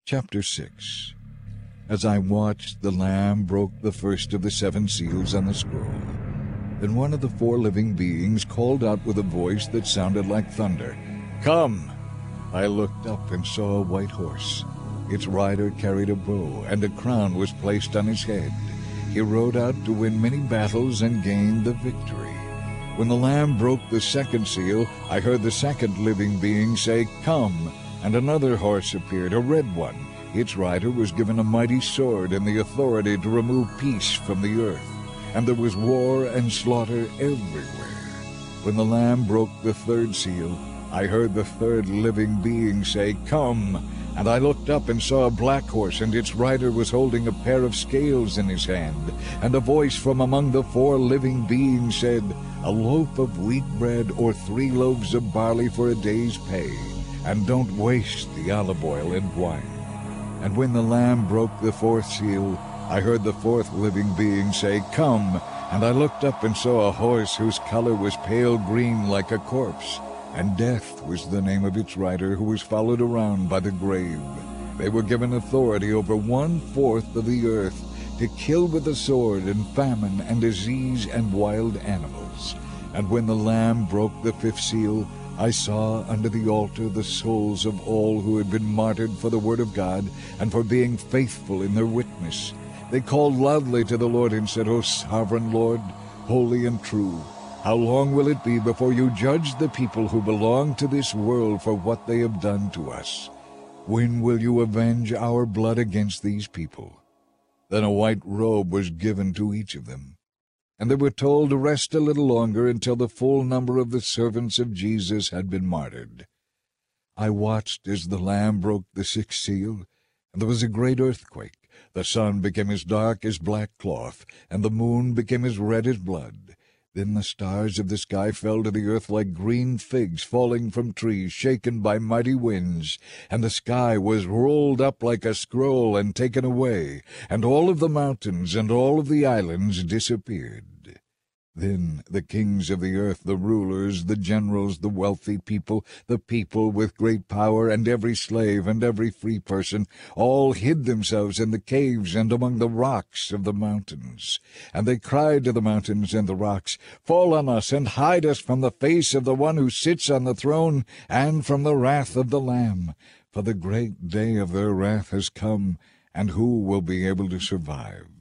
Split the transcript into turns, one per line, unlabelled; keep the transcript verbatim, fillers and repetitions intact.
Chapter six. As I watched, the Lamb broke the first of the seven seals on the scroll. Then one of the four living beings called out with a voice that sounded like thunder, "Come!" I looked up and saw a white horse. Its rider carried a bow, and a crown was placed on his head. He rode out to win many battles and gain the victory. When the Lamb broke the second seal, I heard the second living being say, "Come!" And another horse appeared, a red one. Its rider was given a mighty sword and the authority to remove peace from the earth. And there was war and slaughter everywhere. When the Lamb broke the third seal, I heard the third living being say, "Come!" And I looked up and saw a black horse, and its rider was holding a pair of scales in his hand. And a voice from among the four living beings said, "A loaf of wheat bread or three loaves of barley for a day's pay. And don't waste the olive oil and wine." And when the Lamb broke the fourth seal, I heard the fourth living being say, "Come!" And I looked up and saw a horse whose color was pale green like a corpse. And Death was the name of its rider, who was followed around by the grave. They were given authority over one-fourth of the earth to kill with the sword and famine and disease and wild animals. And when the Lamb broke the fifth seal, I saw under the altar the souls of all who had been martyred for the word of God and for being faithful in their witness. They called loudly to the Lord and said, "O sovereign Lord, holy and true, how long will it be before you judge the people who belong to this world for what they have done to us? When will you avenge our blood against these people?" Then a white robe was given to each of them. And they were told to rest a little longer until the full number of the servants of Jesus had been martyred. I watched as the Lamb broke the sixth seal, and there was a great earthquake. The sun became as dark as black cloth, and the moon became as red as blood. Then the stars of the sky fell to the earth like green figs falling from trees shaken by mighty winds, and the sky was rolled up like a scroll and taken away, and all of the mountains and all of the islands disappeared. Then the kings of the earth, the rulers, the generals, the wealthy people, the people with great power, and every slave and every free person, all hid themselves in the caves and among the rocks of the mountains. And they cried to the mountains and the rocks, "Fall on us and hide us from the face of the one who sits on the throne and from the wrath of the Lamb. For the great day of their wrath has come, and who will be able to survive?"